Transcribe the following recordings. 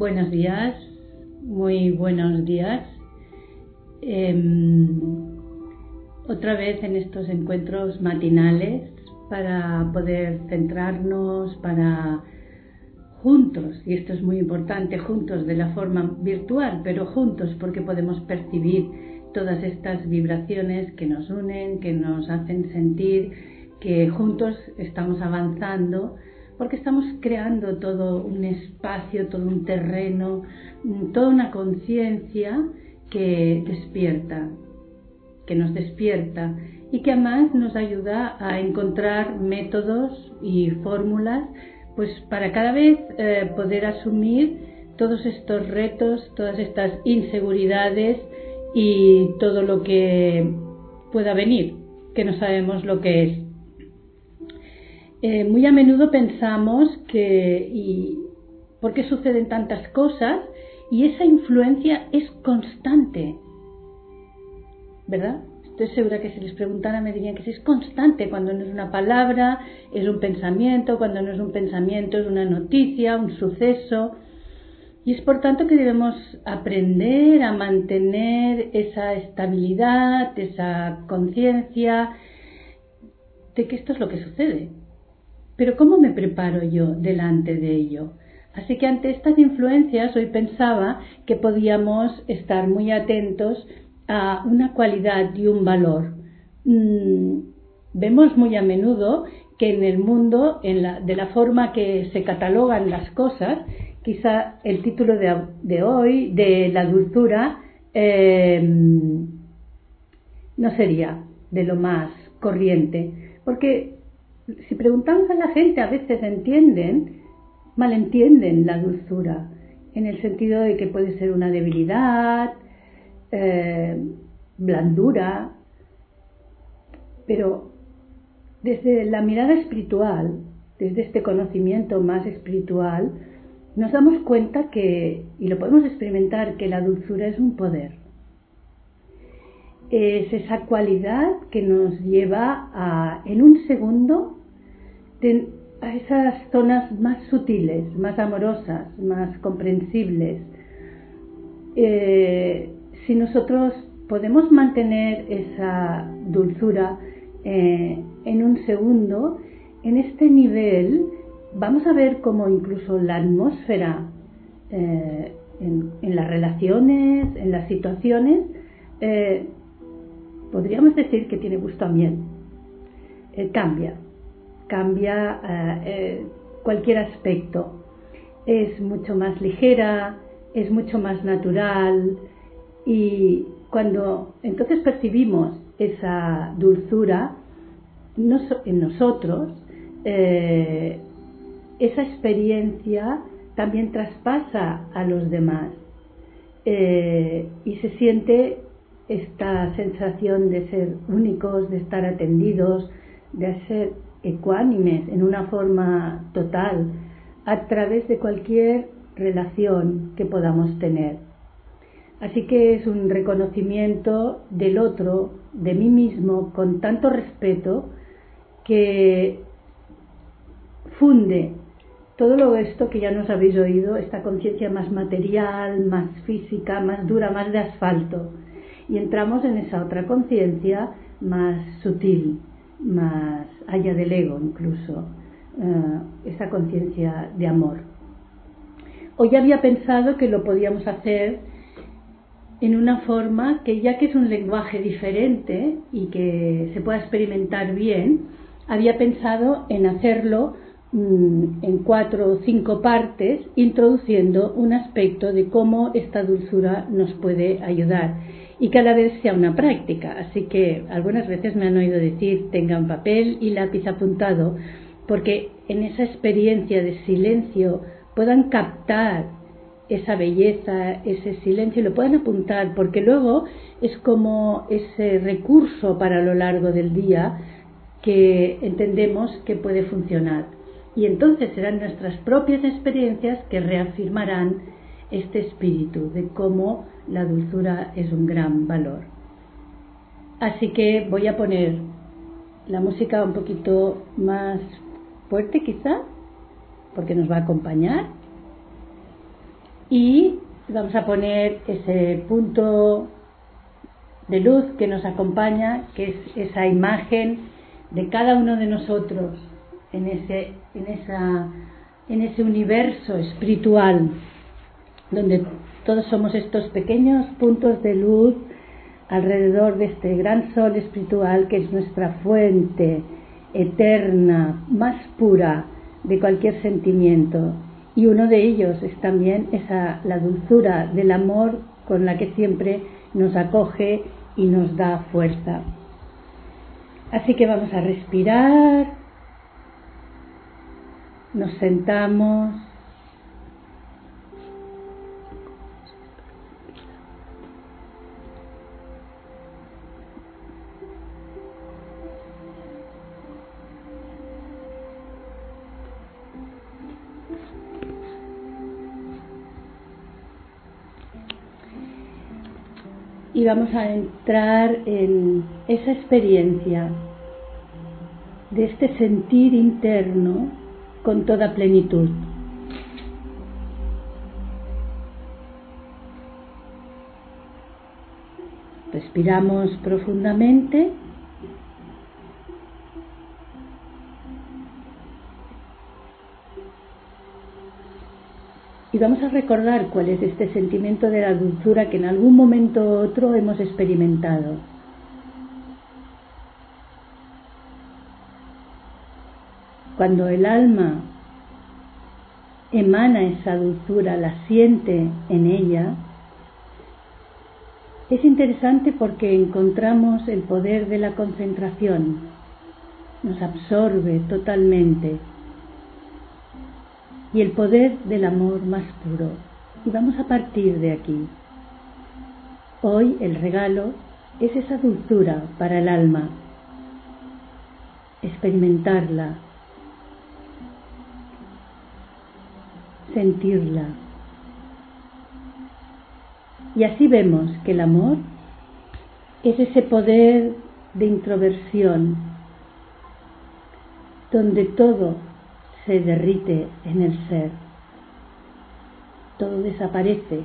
Buenos días, muy buenos días. Otra vez en estos encuentros matinales para poder centrarnos, para juntos, y esto es muy importante, juntos de la forma virtual, pero juntos porque podemos percibir todas estas vibraciones que nos unen, que nos hacen sentir que juntos estamos avanzando, porque estamos creando todo un espacio, todo un terreno, toda una conciencia que despierta, que nos despierta y que además nos ayuda a encontrar métodos y fórmulas pues para cada vez poder asumir todos estos retos, todas estas inseguridades y todo lo que pueda venir, que no sabemos lo que es. Muy a menudo pensamos ¿por qué suceden tantas cosas? Y esa influencia es constante, ¿verdad? Estoy segura que si les preguntara me dirían que es constante, cuando no es una palabra, es un pensamiento, cuando no es un pensamiento, es una noticia, un suceso. Y es por tanto que debemos aprender a mantener esa estabilidad, esa conciencia de que esto es lo que sucede. Pero ¿cómo me preparo yo delante de ello? Así que ante estas influencias hoy pensaba que podíamos estar muy atentos a una cualidad y un valor. Vemos muy a menudo que en el mundo, de la forma que se catalogan las cosas, quizá el título de hoy, de la dulzura, no sería de lo más corriente, porque si preguntamos a la gente, a veces malentienden la dulzura, en el sentido de que puede ser una debilidad, blandura, pero desde la mirada espiritual, desde este conocimiento más espiritual, nos damos cuenta y lo podemos experimentar, que la dulzura es un poder. Es esa cualidad que nos lleva en un segundo a esas zonas más sutiles, más amorosas, más comprensibles. Si nosotros podemos mantener esa dulzura en un segundo, en este nivel vamos a ver cómo incluso la atmósfera en las relaciones, en las situaciones, podríamos decir que tiene gusto a miel. Cambia cualquier aspecto. Es mucho más ligera, es mucho más natural, y cuando entonces percibimos esa dulzura en nosotros, esa experiencia también traspasa a los demás, y se siente esta sensación de ser únicos, de estar atendidos, de ser ecuánimes en una forma total a través de cualquier relación que podamos tener. Así que es un reconocimiento del otro, de mí mismo, con tanto respeto, que funde todo esto que ya nos habéis oído, esta conciencia más material, más física, más dura, más de asfalto, y entramos en esa otra conciencia más sutil, más allá del ego incluso, esa conciencia de amor. Hoy había pensado que lo podíamos hacer en una forma que, ya que es un lenguaje diferente y que se pueda experimentar bien, había pensado en hacerlo en 4 o 5 partes, introduciendo un aspecto de cómo esta dulzura nos puede ayudar y que a la vez sea una práctica. Así que algunas veces me han oído decir: tengan papel y lápiz apuntado, porque en esa experiencia de silencio puedan captar esa belleza, ese silencio, y lo puedan apuntar, porque luego es como ese recurso para lo largo del día que entendemos que puede funcionar. Y entonces serán nuestras propias experiencias que reafirmarán este espíritu de cómo la dulzura es un gran valor. Así que voy a poner la música un poquito más fuerte quizá, porque nos va a acompañar. y vamos a poner ese punto de luz que nos acompaña, que es esa imagen de cada uno de nosotros en ese universo espiritual donde todos somos estos pequeños puntos de luz alrededor de este gran sol espiritual que es nuestra fuente eterna, más pura de cualquier sentimiento, y uno de ellos es también la dulzura del amor con la que siempre nos acoge y nos da fuerza. Así que vamos a respirar, nos sentamos, y vamos a entrar en esa experiencia de este sentir interno con toda plenitud. Respiramos profundamente y vamos a recordar cuál es este sentimiento de la dulzura que en algún momento u otro hemos experimentado. Cuando el alma emana esa dulzura, la siente en ella, es interesante porque encontramos el poder de la concentración, nos absorbe totalmente, y el poder del amor más puro. Y vamos a partir de aquí. Hoy el regalo es esa dulzura para el alma, experimentarla, sentirla. Y así vemos que el amor es ese poder de introversión, donde todo se derrite en el ser, todo desaparece.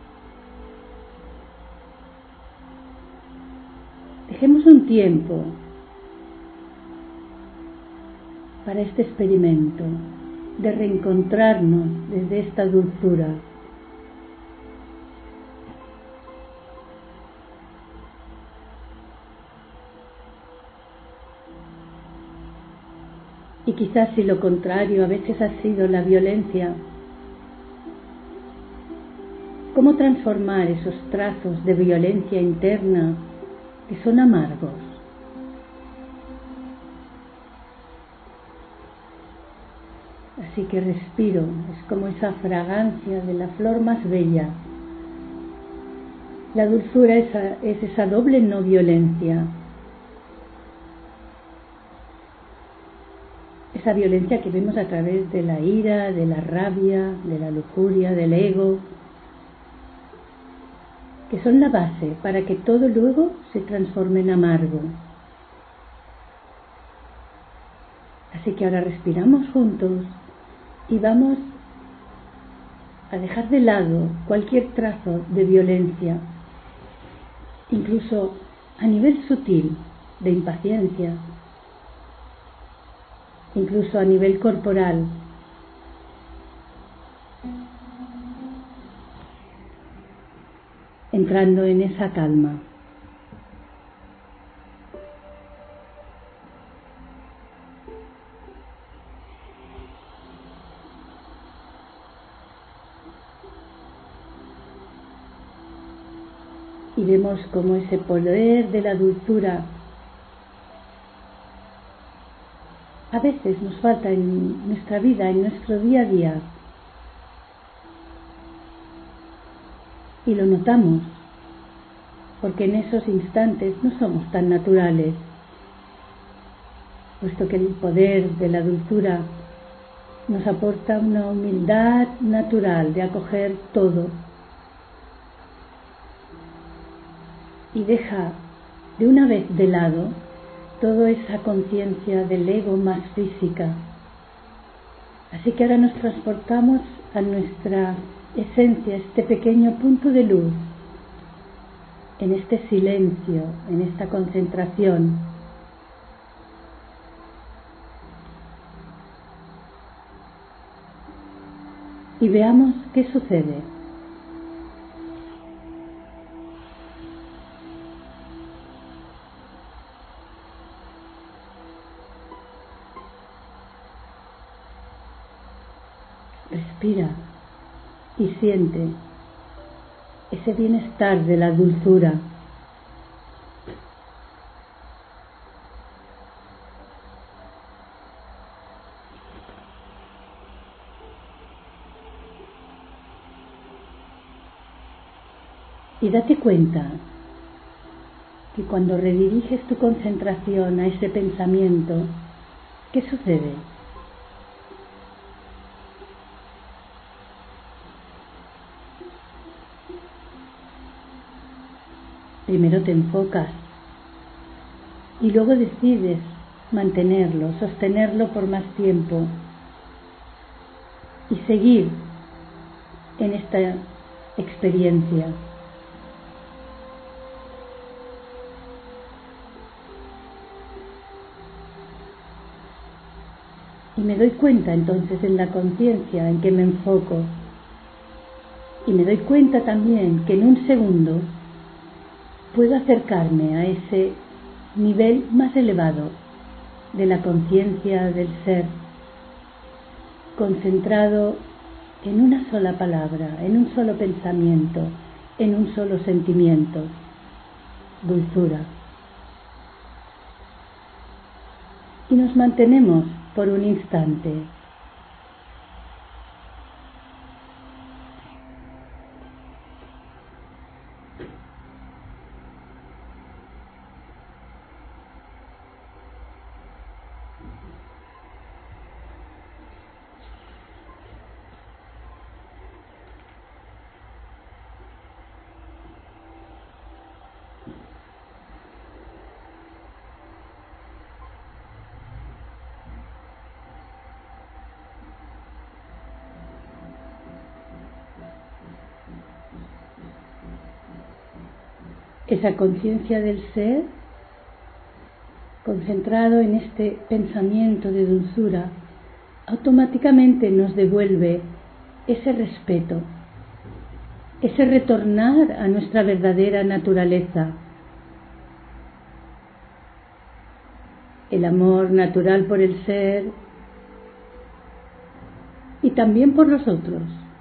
Dejemos un tiempo para este experimento de reencontrarnos desde esta dulzura. Y quizás si lo contrario a veces ha sido la violencia, ¿cómo transformar esos trazos de violencia interna que son amargos? Así que respiro, es como esa fragancia de la flor más bella. La dulzura es esa doble no violencia. Esa violencia que vemos a través de la ira, de la rabia, de la lujuria, del ego, que son la base para que todo luego se transforme en amargo. Así que ahora respiramos juntos y vamos a dejar de lado cualquier trazo de violencia, incluso a nivel sutil de impaciencia, incluso a nivel corporal. Entrando en esa calma. Y vemos cómo ese poder de la dulzura a veces nos falta en nuestra vida, en nuestro día a día. Y lo notamos, porque en esos instantes no somos tan naturales, puesto que el poder de la dulzura nos aporta una humildad natural de acoger todo y deja de una vez de lado toda esa conciencia del ego más física. Así que ahora nos transportamos a nuestra esencia, este pequeño punto de luz, en este silencio, en esta concentración. Y veamos qué sucede. Respira y siente ese bienestar de la dulzura. Y date cuenta que cuando rediriges tu concentración a ese pensamiento, ¿qué sucede? Primero te enfocas y luego decides mantenerlo, sostenerlo por más tiempo y seguir en esta experiencia. Y me doy cuenta entonces en la conciencia en que me enfoco. Y me doy cuenta también que en un segundo puedo acercarme a ese nivel más elevado de la conciencia del ser, concentrado en una sola palabra, en un solo pensamiento, en un solo sentimiento: dulzura. Y nos mantenemos por un instante. Esa conciencia del ser, concentrado en este pensamiento de dulzura, automáticamente nos devuelve ese respeto, ese retornar a nuestra verdadera naturaleza, el amor natural por el ser y también por los otros.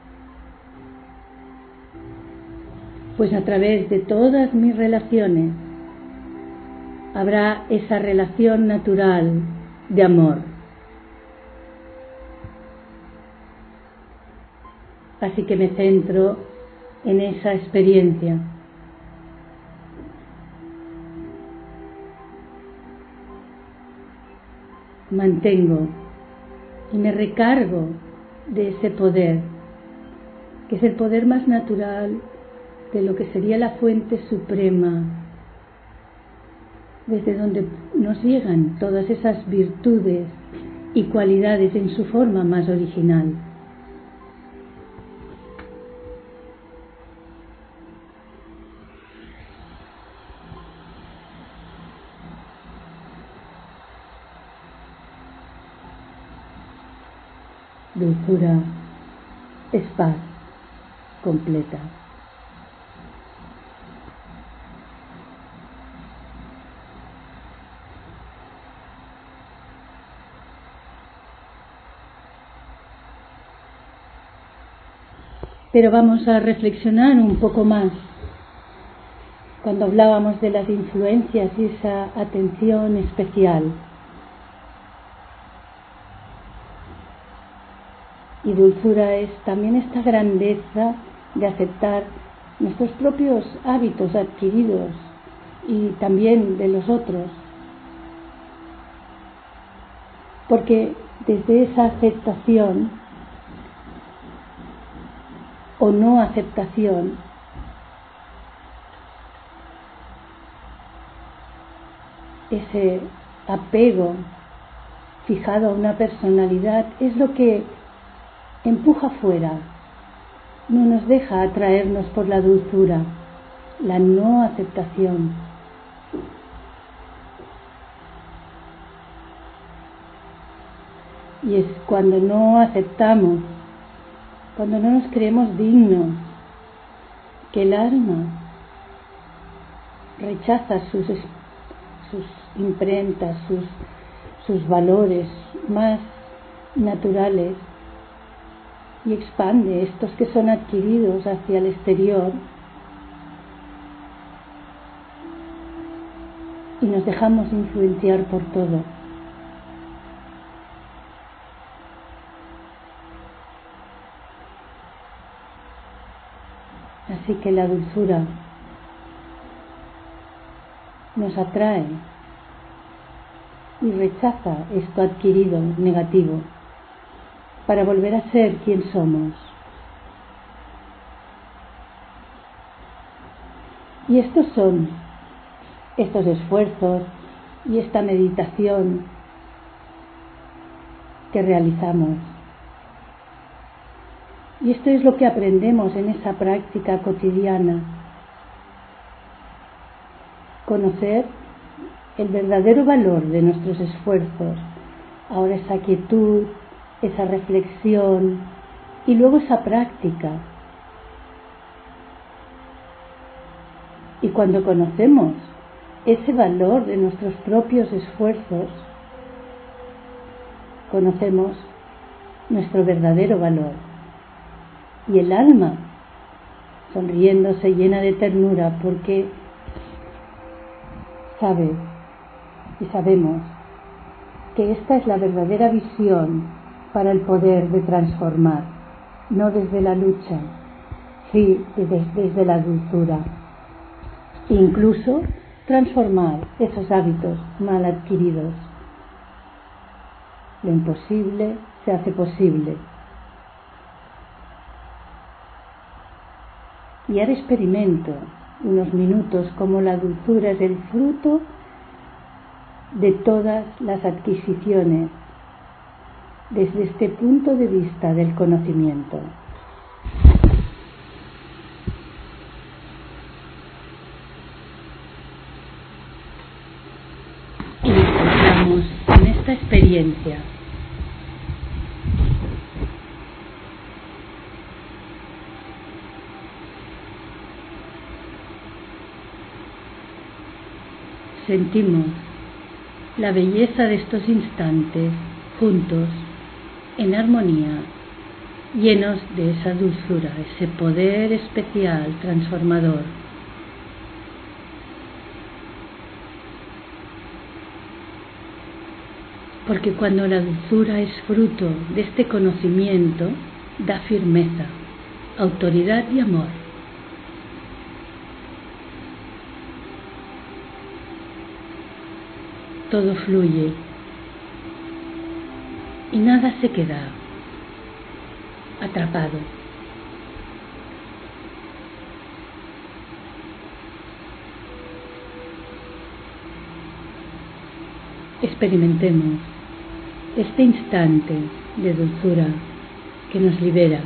Pues a través de todas mis relaciones habrá esa relación natural de amor. Así que me centro en esa experiencia. Mantengo y me recargo de ese poder, que es el poder más natural de lo que sería la fuente suprema, desde donde nos llegan todas esas virtudes y cualidades en su forma más original. Dulzura es paz completa. Pero vamos a reflexionar un poco más. Cuando hablábamos de las influencias y esa atención especial. Y dulzura es también esta grandeza de aceptar nuestros propios hábitos adquiridos y también de los otros. Porque desde esa aceptación o no aceptación, ese apego fijado a una personalidad es lo que empuja fuera no nos deja atraernos por la dulzura, la no aceptación. Y es cuando no aceptamos, cuando no nos creemos dignos, que el alma rechaza sus imprentas, sus valores más naturales y expande estos que son adquiridos hacia el exterior y nos dejamos influenciar por todo. Así que la dulzura nos atrae y rechaza esto adquirido negativo para volver a ser quien somos. Y estos son estos esfuerzos y esta meditación que realizamos. Y esto es lo que aprendemos en esa práctica cotidiana. Conocer el verdadero valor de nuestros esfuerzos. Ahora esa quietud, esa reflexión y luego esa práctica. Y cuando conocemos ese valor de nuestros propios esfuerzos, conocemos nuestro verdadero valor. Y el alma, sonriéndose, llena de ternura, porque sabe y sabemos que esta es la verdadera visión para el poder de transformar, no desde la lucha, sí desde la dulzura. Incluso transformar esos hábitos mal adquiridos. Lo imposible se hace posible. Y ahora experimento unos minutos como la dulzura es el fruto de todas las adquisiciones desde este punto de vista del conocimiento. Y nos encontramos en esta experiencia. Sentimos la belleza de estos instantes juntos, en armonía, llenos de esa dulzura, ese poder especial, transformador. Porque cuando la dulzura es fruto de este conocimiento, da firmeza, autoridad y amor. Todo fluye y nada se queda atrapado. Experimentemos este instante de dulzura que nos libera.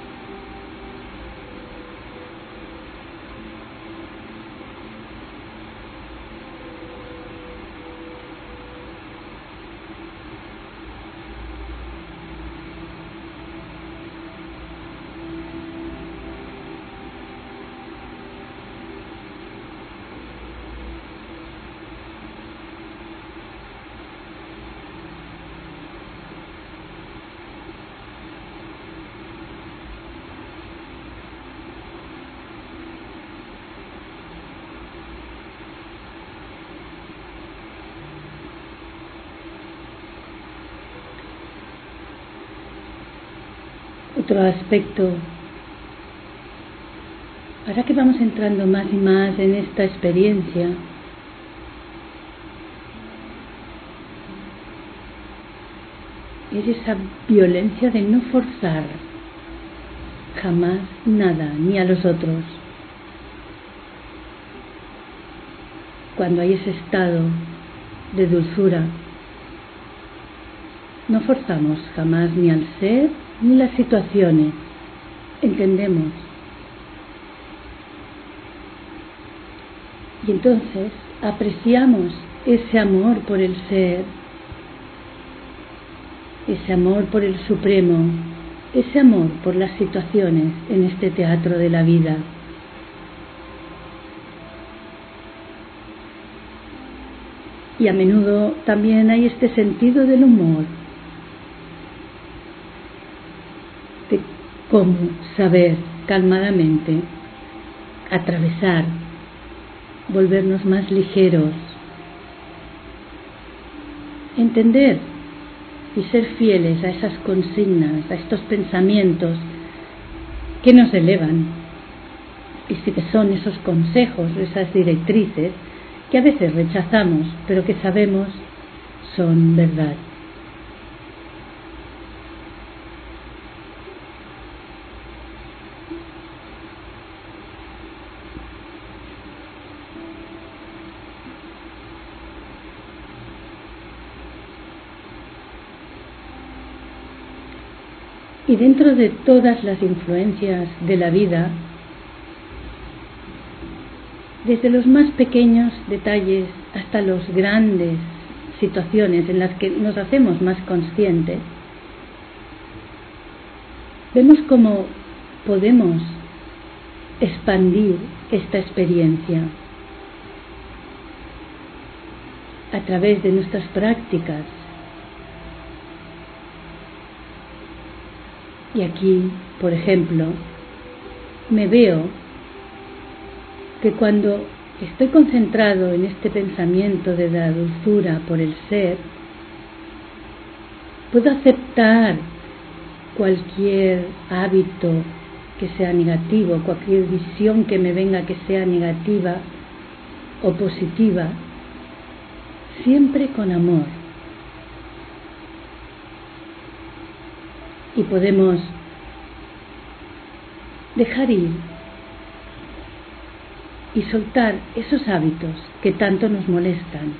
Otro aspecto, ahora que vamos entrando más y más en esta experiencia, es esa violencia de no forzar jamás nada ni a los otros. Cuando hay ese estado de dulzura, no forzamos jamás ni al ser ni las situaciones. entendemos. Y entonces apreciamos ese amor por el ser, ese amor por el Supremo, ese amor por las situaciones en este teatro de la vida. Y a menudo también hay este sentido del humor, de cómo saber calmadamente atravesar, volvernos más ligeros, entender y ser fieles a esas consignas, a estos pensamientos que nos elevan, y sí que son esos consejos, esas directrices que a veces rechazamos, pero que sabemos son verdad. Y dentro de todas las influencias de la vida, desde los más pequeños detalles hasta las grandes situaciones en las que nos hacemos más conscientes, vemos cómo podemos expandir esta experiencia a través de nuestras prácticas. Y aquí, por ejemplo, me veo que cuando estoy concentrado en este pensamiento de la dulzura por el ser, puedo aceptar cualquier hábito que sea negativo, cualquier visión que me venga que sea negativa o positiva, siempre con amor. Y podemos dejar ir y soltar esos hábitos que tanto nos molestan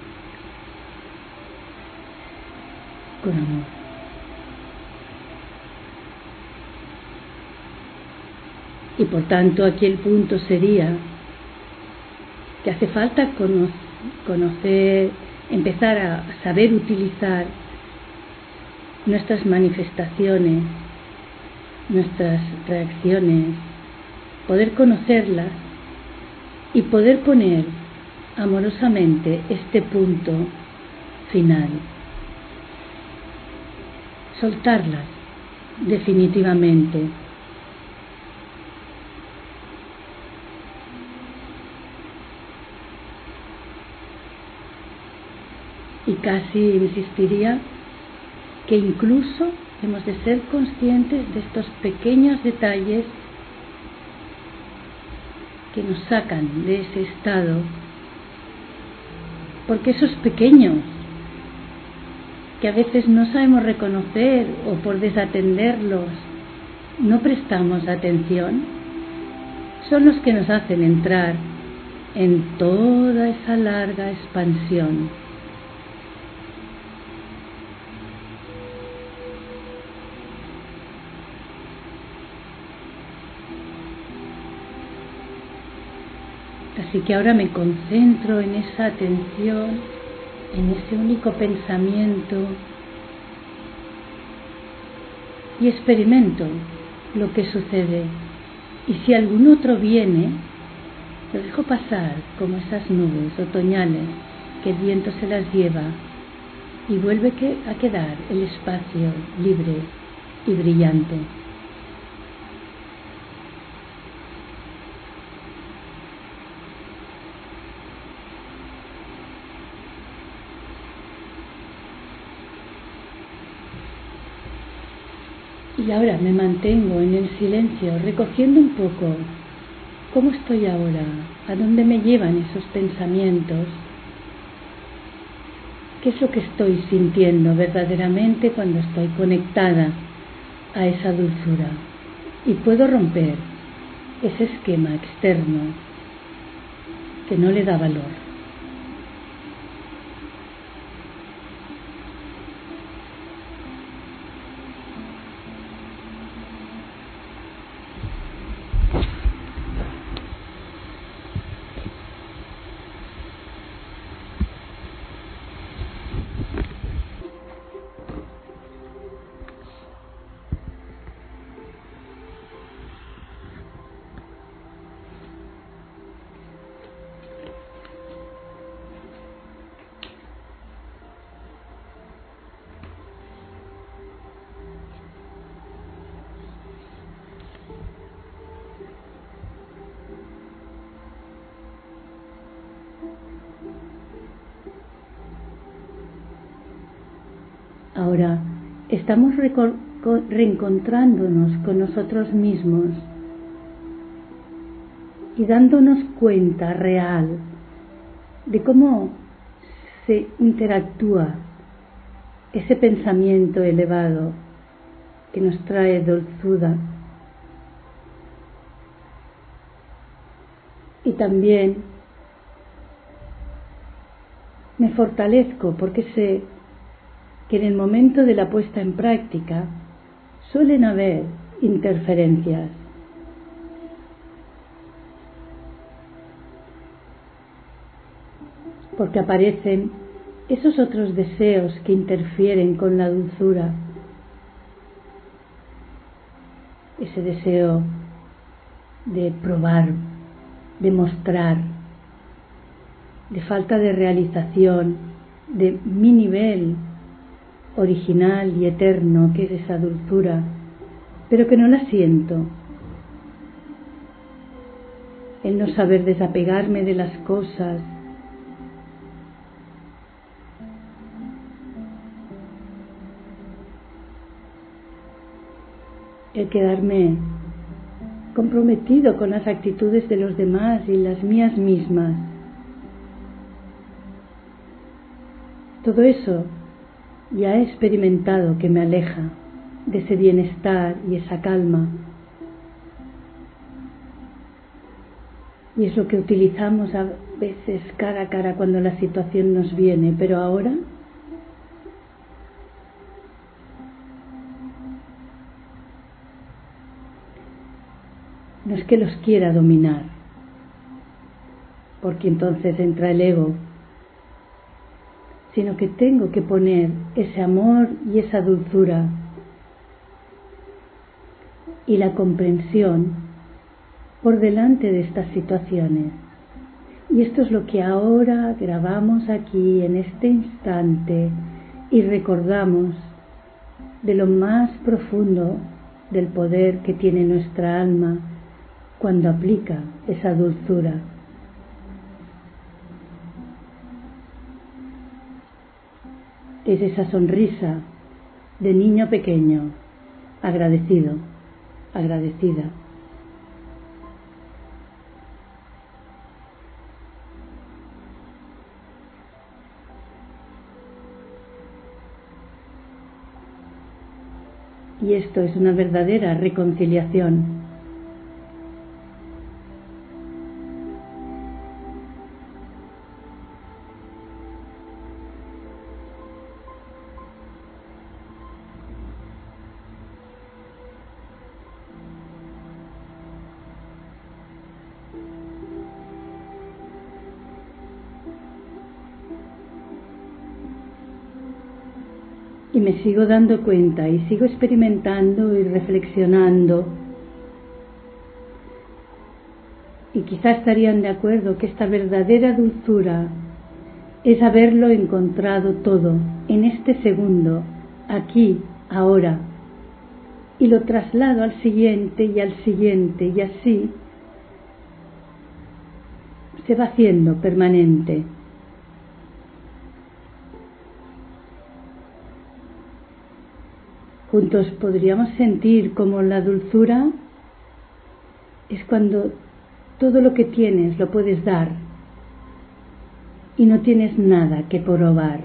con amor. Y por tanto aquí el punto sería que hace falta conocer, empezar a saber utilizar nuestras manifestaciones, nuestras reacciones, poder conocerlas y poder poner amorosamente este punto final. Soltarlas definitivamente. Y casi insistiría que incluso hemos de ser conscientes de estos pequeños detalles que nos sacan de ese estado, porque esos pequeños que a veces no sabemos reconocer o por desatenderlos no prestamos atención, son los que nos hacen entrar en toda esa larga expansión. Así que ahora me concentro en esa atención, en ese único pensamiento y experimento lo que sucede. Y si algún otro viene, lo dejo pasar como esas nubes otoñales que el viento se las lleva y vuelve a quedar el espacio libre y brillante. Y ahora me mantengo en el silencio, recogiendo un poco cómo estoy ahora, a dónde me llevan esos pensamientos, qué es lo que estoy sintiendo verdaderamente cuando estoy conectada a esa dulzura. Y puedo romper ese esquema externo que no le da valor. Ahora estamos reencontrándonos con nosotros mismos y dándonos cuenta real de cómo se interactúa ese pensamiento elevado que nos trae dulzura. Y también me fortalezco porque sé que en el momento de la puesta en práctica suelen haber interferencias. Porque aparecen esos otros deseos que interfieren con la dulzura. Ese deseo de probar, de mostrar, de falta de realización, de mi nivel original y eterno, que es esa dulzura, pero que no la siento. El no saber desapegarme de las cosas, el quedarme comprometido con las actitudes de los demás y las mías mismas. Todo eso ya he experimentado que me aleja de ese bienestar y esa calma. Y es lo que utilizamos a veces cara a cara cuando la situación nos viene, pero ahora no es que los quiera dominar, porque entonces entra el ego, sino que tengo que poner ese amor y esa dulzura y la comprensión por delante de estas situaciones. Y esto es lo que ahora grabamos aquí en este instante y recordamos de lo más profundo del poder que tiene nuestra alma cuando aplica esa dulzura. Es esa sonrisa de niño pequeño, agradecido, agradecida. Y esto es una verdadera reconciliación. Y me sigo dando cuenta y sigo experimentando y reflexionando. Y quizá estarían de acuerdo que esta verdadera dulzura es haberlo encontrado todo en este segundo, aquí, ahora. Y lo traslado al siguiente y al siguiente y así se va haciendo permanente. Juntos podríamos sentir como la dulzura es cuando todo lo que tienes lo puedes dar y no tienes nada que probar.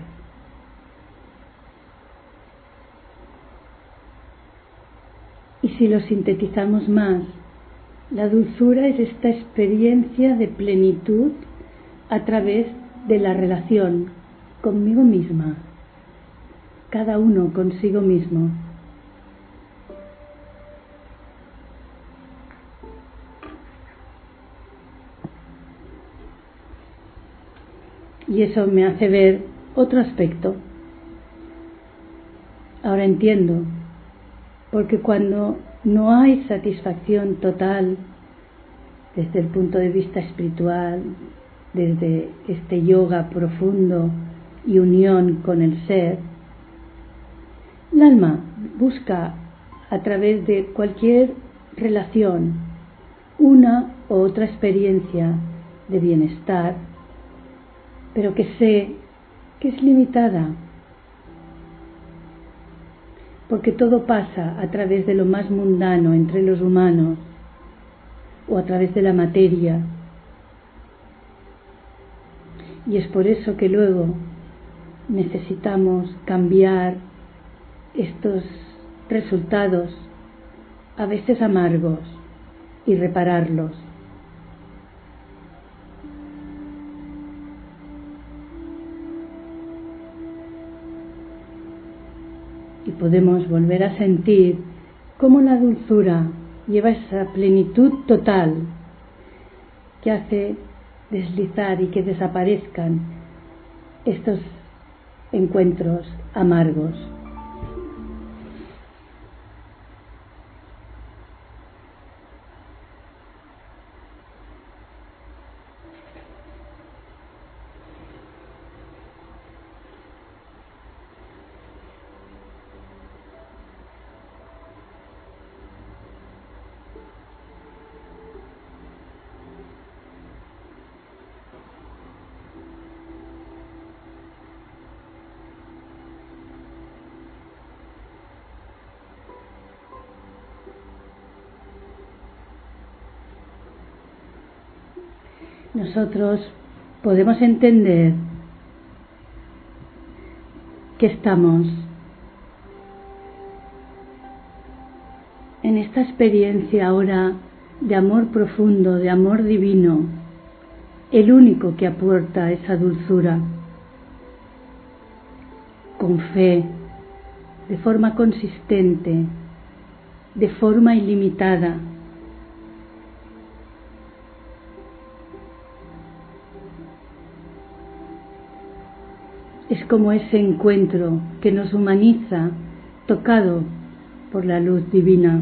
Y si lo sintetizamos más, la dulzura es esta experiencia de plenitud a través de la relación conmigo misma, cada uno consigo mismo. Y eso me hace ver otro aspecto. Ahora entiendo, porque cuando no hay satisfacción total desde el punto de vista espiritual, desde este yoga profundo y unión con el ser, el alma busca a través de cualquier relación una u otra experiencia de bienestar, pero que sé que es limitada, porque todo pasa a través de lo más mundano entre los humanos o a través de la materia. Y es por eso que luego necesitamos cambiar estos resultados, a veces amargos, y repararlos. Y podemos volver a sentir cómo la dulzura lleva esa plenitud total que hace deslizar y que desaparezcan estos encuentros amargos. Nosotros podemos entender que estamos en esta experiencia ahora de amor profundo, de amor divino, el único que aporta esa dulzura, con fe, de forma consistente, de forma ilimitada. Es como ese encuentro que nos humaniza, tocado por la luz divina,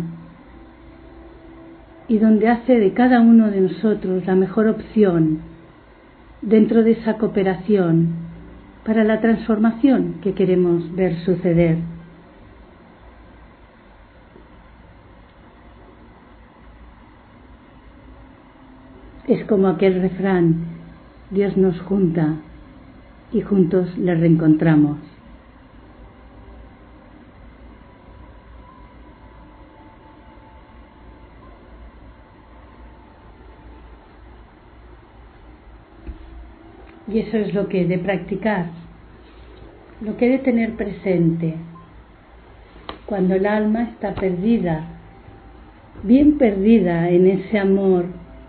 y donde hace de cada uno de nosotros la mejor opción dentro de esa cooperación para la transformación que queremos ver suceder. Es como aquel refrán: Dios nos junta y juntos le reencontramos. Y eso es lo que he de practicar, lo que he de tener presente cuando el alma está perdida, bien perdida en ese amor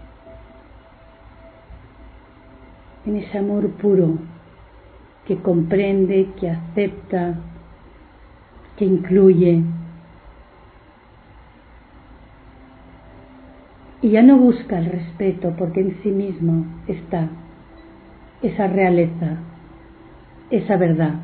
puro, que comprende, que acepta, que incluye. Y ya no busca el respeto, porque en sí mismo está esa realeza, esa verdad.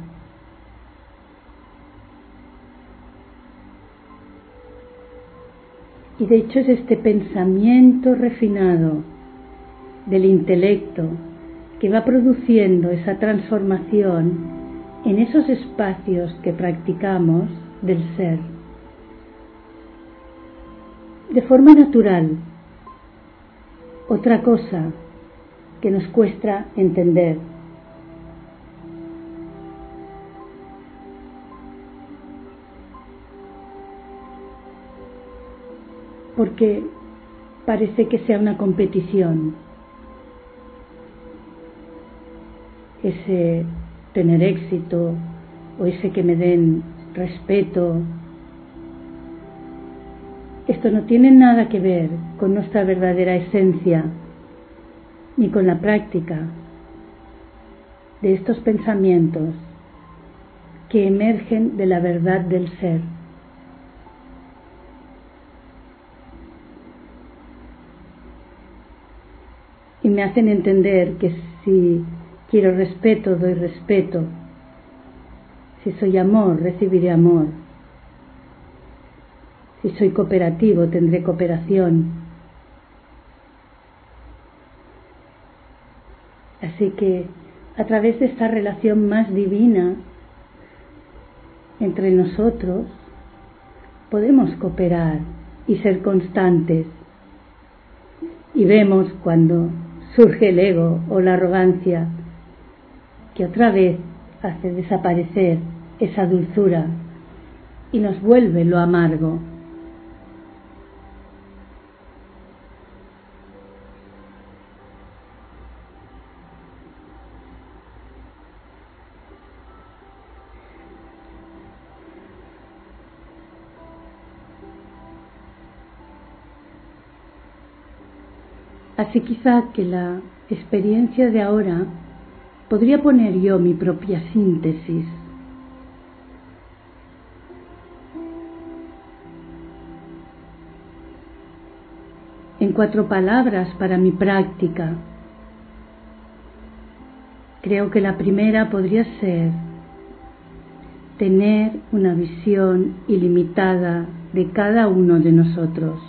Y de hecho es este pensamiento refinado del intelecto que va produciendo esa transformación en esos espacios que practicamos del ser, de forma natural. Otra cosa que nos cuesta entender. Porque parece que sea una competición. Ese tener éxito o ese que me den respeto. Esto no tiene nada que ver con nuestra verdadera esencia, ni con la práctica de estos pensamientos que emergen de la verdad del ser. Y me hacen entender que si quiero respeto, doy respeto. Si soy amor, recibiré amor. Si soy cooperativo, tendré cooperación. Así que a través de esta relación más divina entre nosotros, podemos cooperar y ser constantes. Y vemos cuando surge el ego o la arrogancia, que otra vez hace desaparecer esa dulzura y nos vuelve lo amargo. Así quizá que la experiencia de ahora podría poner yo mi propia síntesis. En 4 palabras para mi práctica. Creo que la primera podría ser tener una visión ilimitada de cada uno de nosotros.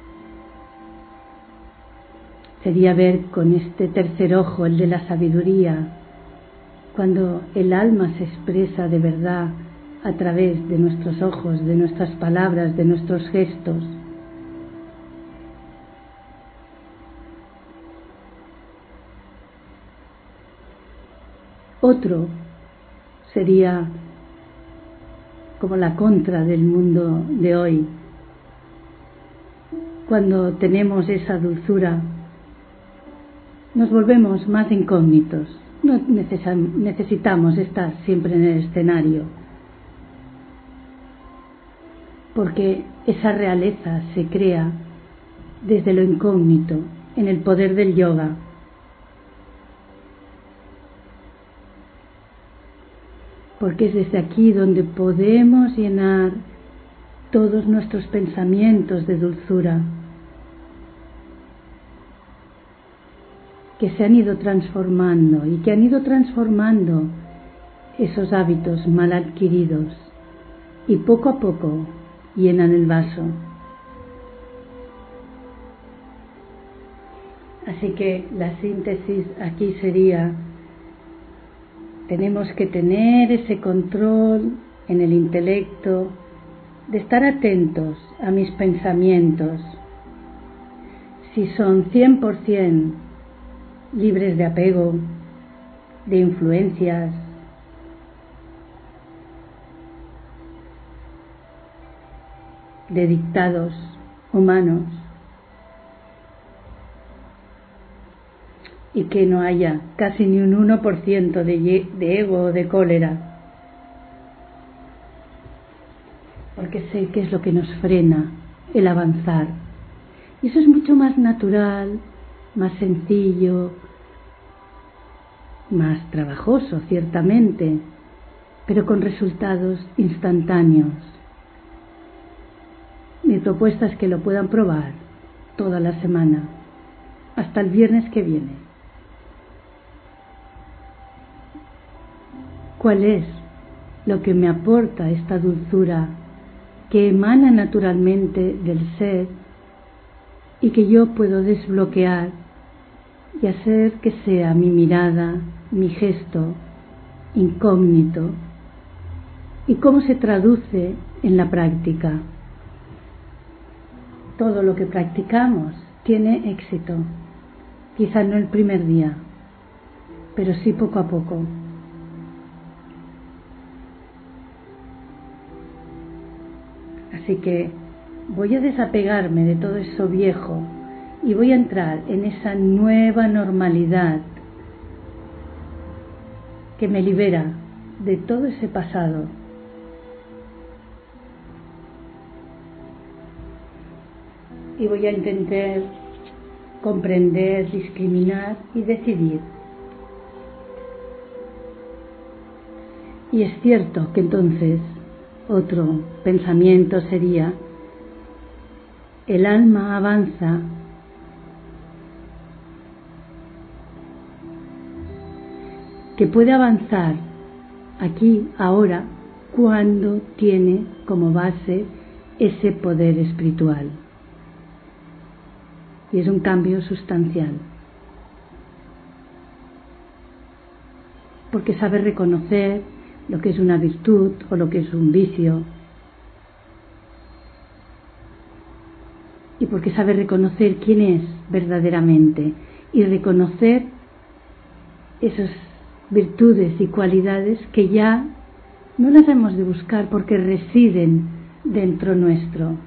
Sería ver con este tercer ojo, el de la sabiduría, cuando el alma se expresa de verdad a través de nuestros ojos, de nuestras palabras, de nuestros gestos. Otro sería como la contra del mundo de hoy, cuando tenemos esa dulzura. Nos volvemos más incógnitos, no necesitamos estar siempre en el escenario, porque esa realeza se crea desde lo incógnito, en el poder del yoga. Porque es desde aquí donde podemos llenar todos nuestros pensamientos de dulzura, que se han ido transformando y que han ido transformando esos hábitos mal adquiridos y poco a poco llenan el vaso. Así que la síntesis aquí sería: tenemos que tener ese control en el intelecto de estar atentos a mis pensamientos, si son 100% libres de apego, de influencias, de dictados humanos, y que no haya casi ni un 1% de ego o de cólera, porque sé que es lo que nos frena el avanzar. Y eso es mucho más natural, más sencillo, más trabajoso, ciertamente, pero con resultados instantáneos. Mi propuesta es que lo puedan probar toda la semana, hasta el viernes que viene. ¿Cuál es lo que me aporta esta dulzura que emana naturalmente del ser y que yo puedo desbloquear y hacer que sea mi mirada, mi gesto incógnito? ¿Y cómo se traduce en la práctica? Todo lo que practicamos tiene éxito, quizá no el primer día, pero sí poco a poco. Así que voy a desapegarme de todo eso viejo y voy a entrar en esa nueva normalidad que me libera de todo ese pasado. Y voy a intentar comprender, discriminar y decidir. Y es cierto que entonces otro pensamiento sería: el alma avanza que puede avanzar aquí, ahora, cuando tiene como base ese poder espiritual. Y es un cambio sustancial. Porque sabe reconocer lo que es una virtud o lo que es un vicio. Y porque sabe reconocer quién es verdaderamente y reconocer esas virtudes y cualidades que ya no las hemos de buscar porque residen dentro nuestro.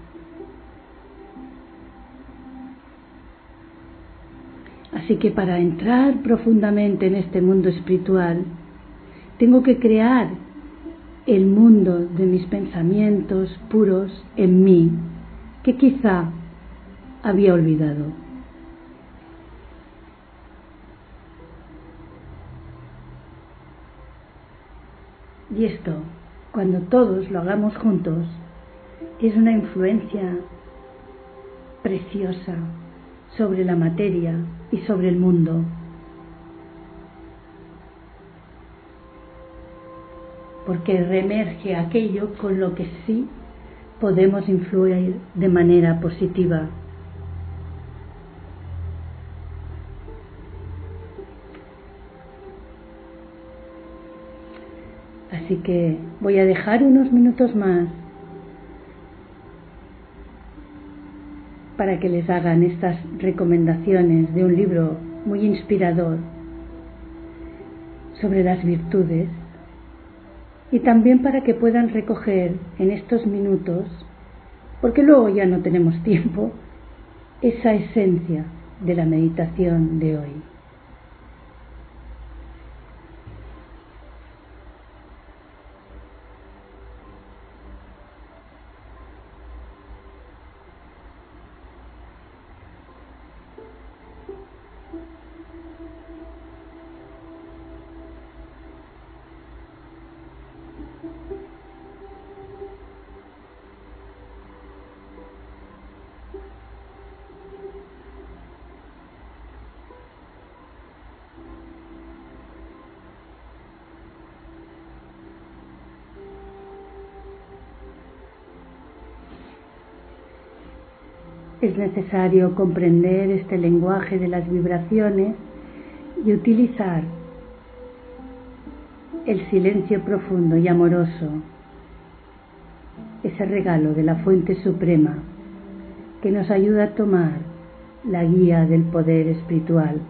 Así que para entrar profundamente en este mundo espiritual, tengo que crear el mundo de mis pensamientos puros en mí, que quizá había olvidado. Y esto, cuando todos lo hagamos juntos, es una influencia preciosa sobre la materia y sobre el mundo. Porque reemerge aquello con lo que sí podemos influir de manera positiva. Así que voy a dejar unos minutos más para que les hagan estas recomendaciones de un libro muy inspirador sobre las virtudes, y también para que puedan recoger en estos minutos, porque luego ya no tenemos tiempo, esa esencia de la meditación de hoy. Es necesario comprender este lenguaje de las vibraciones y utilizar el silencio profundo y amoroso, ese regalo de la fuente suprema que nos ayuda a tomar la guía del poder espiritual.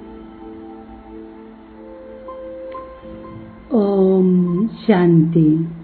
Om Shanti.